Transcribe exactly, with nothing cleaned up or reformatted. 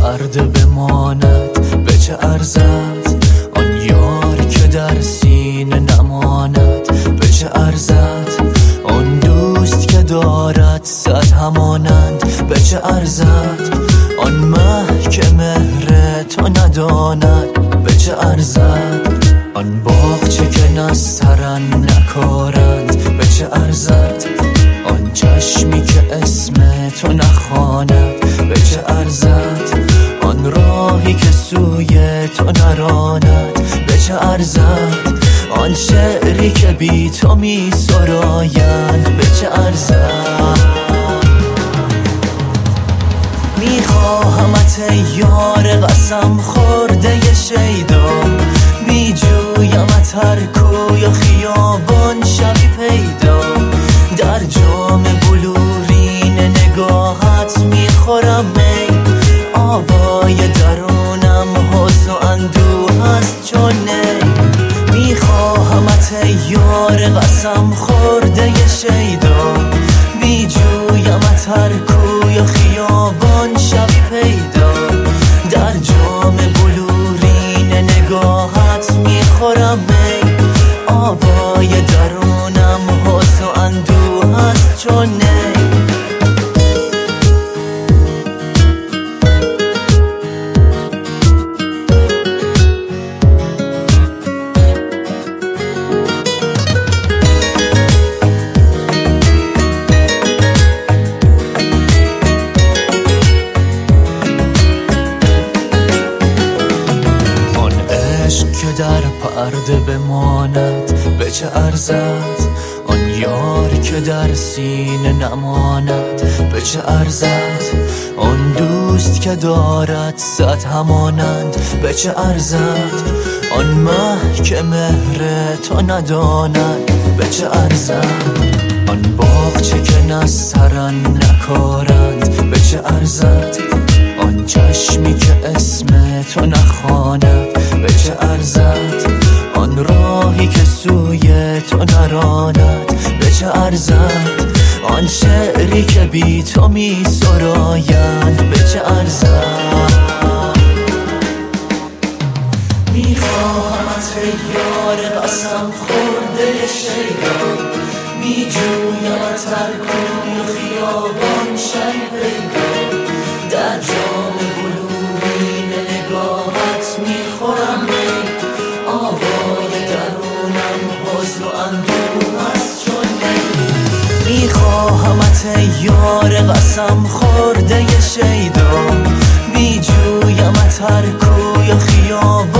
پرده بماند به چه ارزد آن یار که در سینه نماند؟ به چه ارزد آن دوست که دارد صد همانند؟ به چه ارزد آن مه که مهر تو نداند؟ به چه ارزد آن باغچه که نسترن نکارند؟ به چه ارزد آن چشمی که اسم تو نخواند؟ به چه ارزد آن راهی که سوی تو نراند؟ به چه ارزد آن شعری که بی تو می سرایند؟ به چه ارزد میخواهمت ای یار قسم خورده شیدا، می جویمت هر کوی و خیابان شبی پیدا. در جام بلورین نگاهت میخورم می، آوای درونم حزن و اندوه است چون نی. میخواهمت ای یار قسم خورده شیدا، می جویمت هر کوی و خیابان شبی پیدا. در جام بلورین نگاهت میخورم می، آوای درونم حزن و اندوه است چون نی. که در پرده بماند به چه ارزد آن یار که در سینه نماند؟ به چه ارزد آن دوست که دارد صد همانند؟ به چه ارزد آن مه که مهر تو نداند؟ به چه ارزد آن باغچه که نسترن نکارند؟ به چه ارزد آن چشمی که اسم تو نخواند؟ به چه ارزد آن راهی که سوی تو نراند؟ به چه ارزد آن شعری که بی تو می سرایند؟ به چه ارزد میخواهمت ای یار قسم خورده شیدا، می جویمت هر کوی و خیابان شبی پیدا. در جام بلورین نگاهت میخورم می، آوای درونم حزن و اندوه است چون نی. میخواهمت ای یار قسم خورده شیدا، می جویمت هر کوی و خیابان